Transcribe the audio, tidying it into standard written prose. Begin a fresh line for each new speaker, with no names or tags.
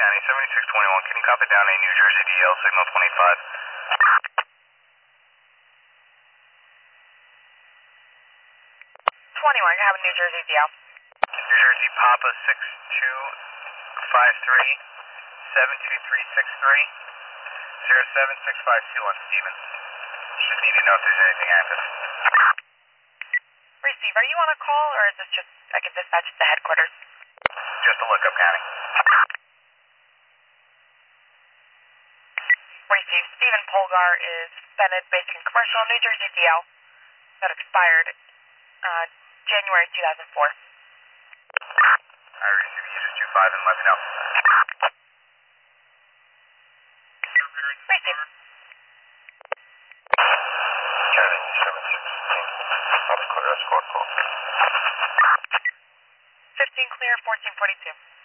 County, 7621. Can you copy down a New Jersey DL, signal 25?
21, you have a New Jersey DL.
New Jersey Papa 6253 72363 07652 on Stevens. Should need to know if there's anything active.
Receive, are you on a call or is this just, I can dispatch to headquarters?
Just a lookup, County.
Receive, Stephen Polgar is suspended basic and commercial New Jersey DL that expired January 2004.
I receive. You just 25 and let me know.
Receive.
County 716. I'll just clear escort call.
15 clear, 1442.